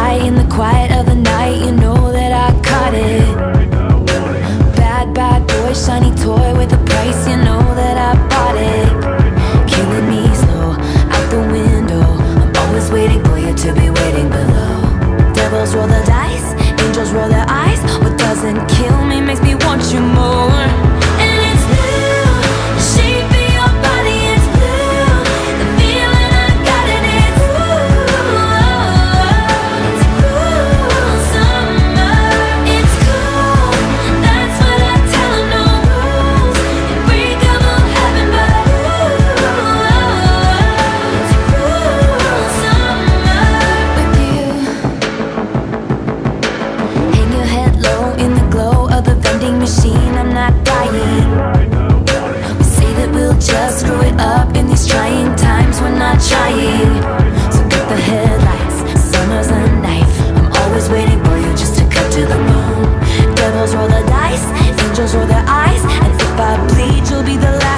right in the quiet of the night. You know that I caught it. Bad, bad boy, shiny toy with a price. You know that I bought it. Killing me slow, out the window. I'm always waiting for you to be waiting below. Devils roll the dice, angels roll their eyes. What doesn't kill me makes me want you more. And it's blue, the shape of your body, it's blue. The feeling I got it, it's it's cool summer. It's cool, that's what I tell 'em, no rules. Unbreakable heaven, but it's cool summer with you. Hang your head low in the glow of the vending machine. I'm not dying. We say that we'll just screw it up in these trying times. We're not trying. So cut the headlights, summer's a knife. I'm always waiting for you just to cut to the bone. Devils roll the dice, angels roll their eyes. And if I bleed, you'll be the last.